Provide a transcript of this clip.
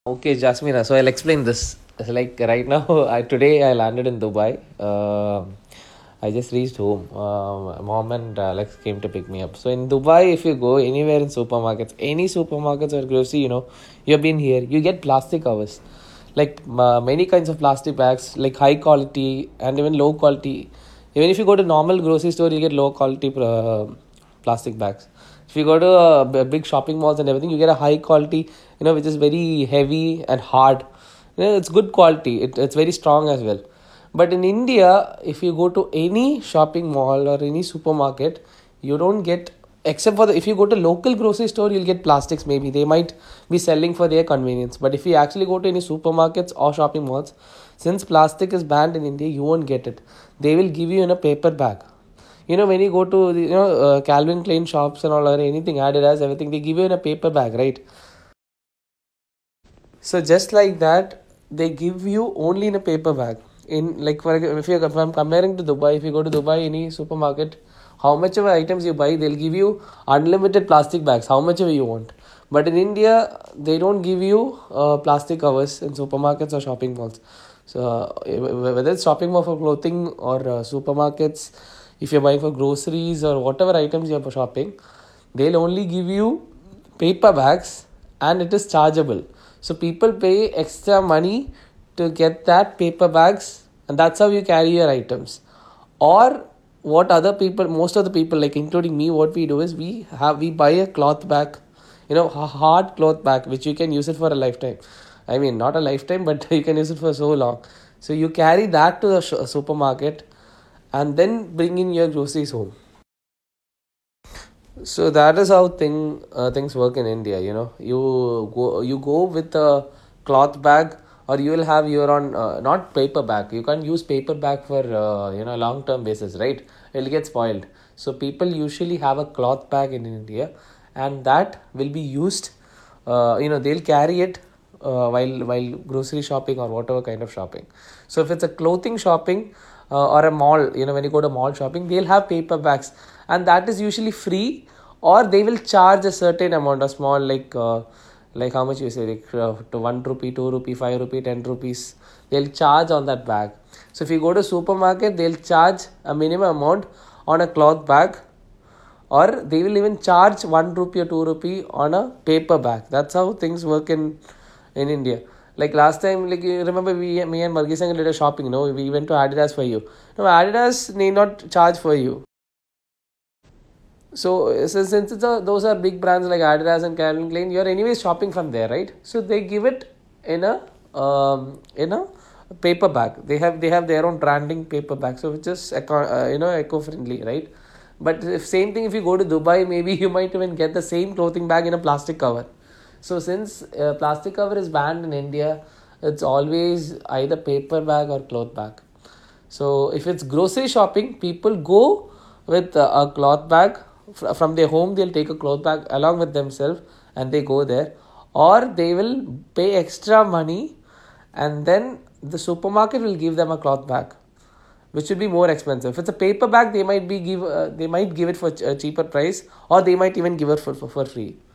Okay, Jasmina. So I'll explain this. Like right now, today I landed in Dubai. I just reached home. Mom and Alex came to pick me up. So in Dubai, if you go anywhere in supermarkets, any supermarkets or grocery, you've been here, you get plastic covers, like many kinds of plastic bags, like high quality and even low quality. Even if you go to normal grocery store, you get low quality plastic bags. If you go to big shopping malls and everything, you get a high quality, which is very heavy and hard. It's good quality. It's very strong as well. But in India, if you go to any shopping mall or any supermarket, you don't get, except for if you go to local grocery store, you'll get plastics. Maybe they might be selling for their convenience. But if you actually go to any supermarkets or shopping malls, since plastic is banned in India, you won't get it. They will give you in a paper bag. When you go to Calvin Klein shops and all, or anything, Adidas, everything, they give you in a paper bag, right? So just like that, they give you only in a paper bag. In like for if I'm comparing to Dubai, if you go to Dubai, any supermarket, how much of items you buy, they'll give you unlimited plastic bags, how much ever you want. But in India, they don't give you plastic covers in supermarkets or shopping malls. So whether it's shopping mall for clothing or supermarkets, if you're buying for groceries or whatever items you're shopping, they'll only give you paper bags and it is chargeable. So people pay extra money to get that paper bags, and that's how you carry your items. Or what other people, most of the people, like including me, what we do is we buy a cloth bag, a hard cloth bag which you can use it for a lifetime. I mean, not a lifetime, but you can use it for so long. So you carry that to the supermarket and then bring in your groceries home. So that is how things work in India. You go with a cloth bag, or you will have your own not paper bag. You can't use paper bag for long term basis, right? It'll get spoiled. So people usually have a cloth bag in India, and that will be used. They'll carry it while grocery shopping or whatever kind of shopping. So if it's a clothing shopping or a mall, when you go to mall shopping, they'll have paper bags, and that is usually free, or they will charge a certain amount, a small, like how much you say, like to 1 rupee, 2 rupee, 5 rupee, 10 rupees. They'll charge on that bag. So if you go to supermarket, they'll charge a minimum amount on a cloth bag, or they will even charge 1 rupee or 2 rupee on a paper bag. That's how things work in India. Like last time, like you remember, me and Margis did a shopping. We went to Adidas for you. No, Adidas need not charge for you. So since those are big brands like Adidas and Calvin Klein, you're anyways shopping from there, right? So they give it in a paper bag. They have their own branding paper bag, so which is eco friendly, right? But if same thing, if you go to Dubai, maybe you might even get the same clothing bag in a plastic cover. So since plastic cover is banned in India, it's always either paper bag or cloth bag. So if it's grocery shopping, people go with a cloth bag from their home. They'll take a cloth bag along with themselves and they go there, or they will pay extra money, and then the supermarket will give them a cloth bag, which will be more expensive. If it's a paper bag, they might give it for a cheaper price, or they might even give it for free.